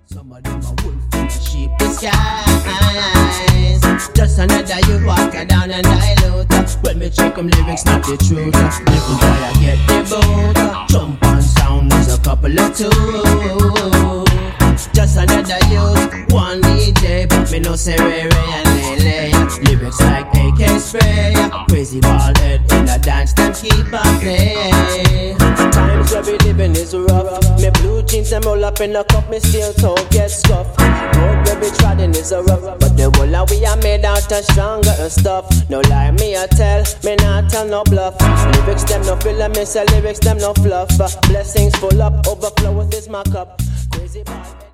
Some of them are wolf in the sheep disguise. Just another you walk down and dilute. When me check them lyrics, not the truth. Little boy, I get the boot. Jump on sound, there's a couple of two. Just another youth, one DJ, but me no say Ray Ray and Lele. Lyrics like AK spray, crazy bald head in a dance, them keep on play. Times where we living is rough. Me blue jeans them roll up in a cup, me still toe get scuffed. Road where we trodden is a rough, but the whole of we are made out of stronger stuff. No lie, me I tell, me not tell no bluff. Lyrics them no filler, me say lyrics them no fluff. Blessings full up, overflow with this my cup. Crazy bald head.